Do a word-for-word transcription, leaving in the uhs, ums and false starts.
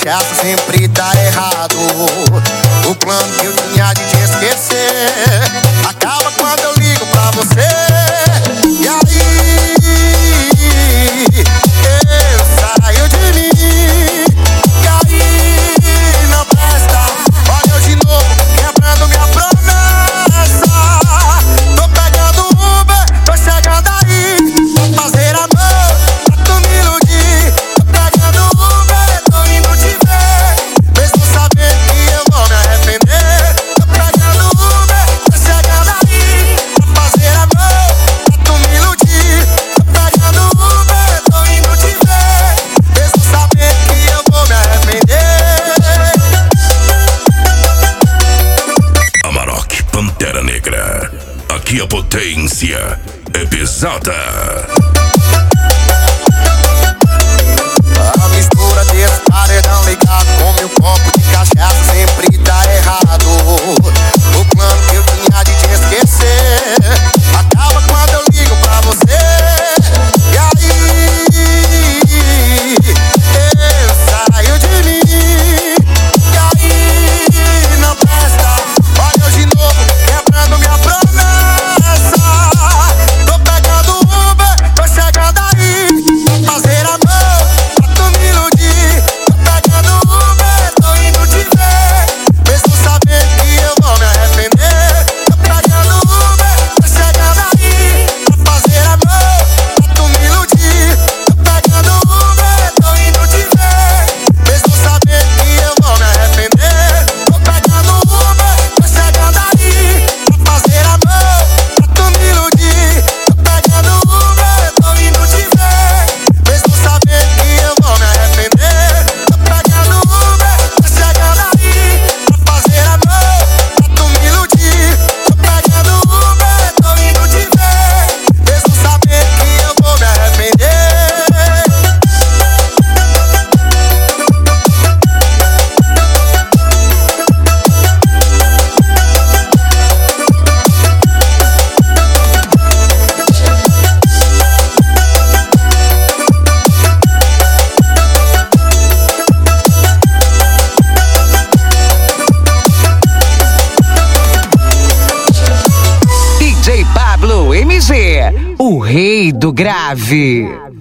cachaça sempre dá errado. O plano que eu tinha de te esquecer acaba quando eu ligo pra você. E aí eu saio de mim. E aí não presta. Olha eu de novo quebrando minha promessa. Tô pegando Uber, tô chegando aí. Vou fazer amor pra tu me iludir. Tô pegando Uber, tô indo te ver. Mesmo sabendo que eu vou me arrepender. Tô pegando Uber, tô chegando aí. Vou fazer amor pra tu me iludir. Tô pegando Uber, tô indo te ver. Mesmo sabendo que eu vou me arrepender. Amarok, Pantera Negra. Aqui a potência é pesada. A mistura desse paredão ligado com meu copo de cachaça sempre dá errado. O plano que eu tinha de te esquecer acaba quando eu ligo pra você. E aí eu saio de mim. E aí não presta. Olha eu de novo quebrando minha promessa. Tô pegando Uber, tô chegando aí. Vou fazer amor pra tu me iludir. Tô pegando Uber, tô indo te ver. Mesmo sabendo que eu vou me arrepender. Tô pegando Uber, tô chegando aí. Pra fazer amor pra tu me iludir. Tô pegando Uber, tô indo te ver. Mesmo sabendo que eu vou me arrepender. Tô pegando Uber, tô chegando aí. Pra fazer amor pra tu me iludir. Tô pegando Uber, tô indo te ver. Mesmo sabendo que eu vou me arrepender. Tô pegando Uber, tô chegando aí. Pra fazer amor pra tu me iludir. Tô pegando Uber, tô indo te ver. Mesmo sabendo que eu vou me arrepender. D J Pablo M G, o rei do grave.